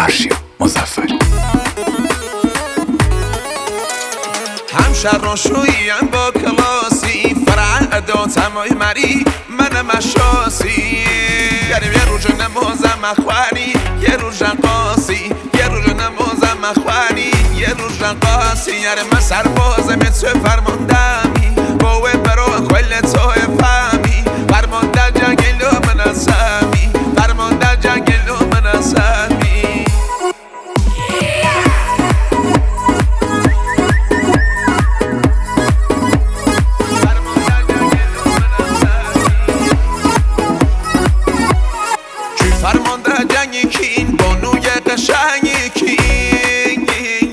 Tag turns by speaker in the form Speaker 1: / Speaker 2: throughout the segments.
Speaker 1: فرشیا مظفری
Speaker 2: همشهر رو شویم با کلاسی فرع ادا تمای مری من مشاسی گریم یه روز نمازم اخوانی یه روز رقاصی یه روز نمازم اخوانی یه روز رقاصی یاره من سربازم تو فرماندمی باوه برا کل تو فهمی فرمان در جنگل و من اسمی فرمان در جنگل و من اسمی فرمان در جنگی کین بانوی قشنگی کین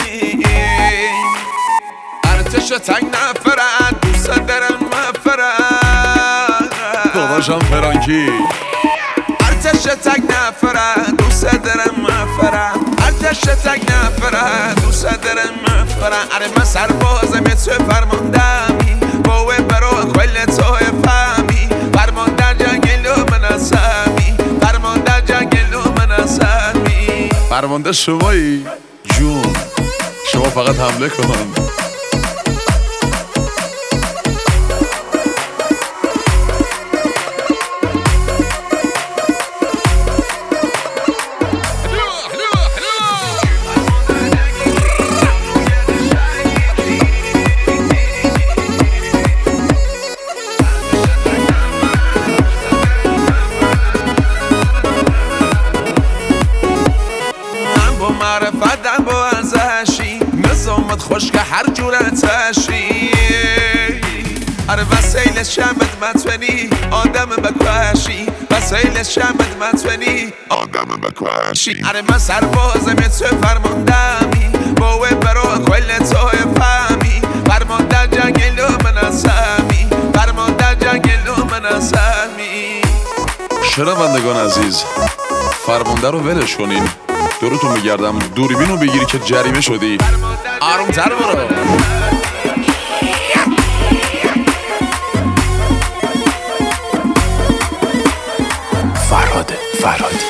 Speaker 2: ارتش تنگ نفرد دوست درم مفرد
Speaker 1: باباشم فرانکی
Speaker 2: ارتش تنگ نفرد دوست درم مفرد ارتش تنگ نفرد دوست درم مفرد اره من سربازم تو فرماندمی باوه برا کل تو فهمی فرمان در جنگل و من اسمی فرمان در جنگل و من اسمی
Speaker 1: فرمانده شمایی جون شما فقط حمله کن
Speaker 2: معرفتم با ارزشی نظامت خوش که هر جورتشی اره وسیل شمت متونی آدم بکوشی وسیل شمت متونی آدم بکوشی اره من سربازم تو فرماندمی باوه برا کل تو فهمی فرمان در جنگل و من اسمی فرمان در جنگل و من اسمی
Speaker 1: شنوندگان عزیز فرمانده رو ولش کنین دورتون میگردم دوربین رو بگیری که جریمه شدی
Speaker 2: آرومتر برو
Speaker 1: فرهاده